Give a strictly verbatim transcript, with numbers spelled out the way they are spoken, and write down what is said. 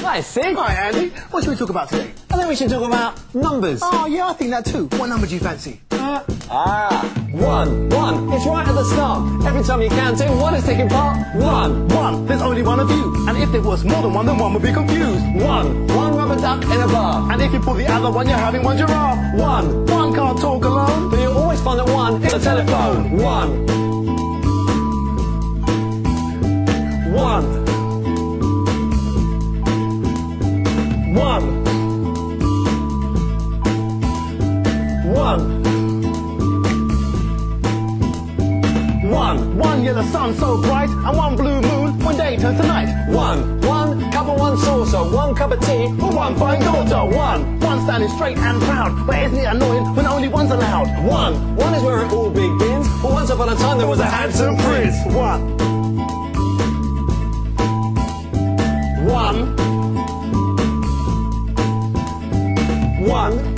Hi, Sid. Hi, Andy. What should we talk about today? I think we should talk about numbers. Oh, yeah, I think that too. What number do you fancy? Uh, ah, one. One. It's right at the start. Every time you count in, one is taking part. One. One. There's only one of you. And if there was more than one, then one would be confused. One. One rubber duck in a bar. And if you pull the other one, you're having one giraffe. One. One can't talk alone. But you'll always find that one is a telephone. One. One. One. One. One. One yellow sun so bright, and one blue moon when day turns to night. One. One cup and one saucer, one cup of tea For one fine daughter. One. One standing straight and proud, but isn't it annoying when only one's allowed? One. One is where it all begins. But once upon a time there was a handsome prince. One. One. One.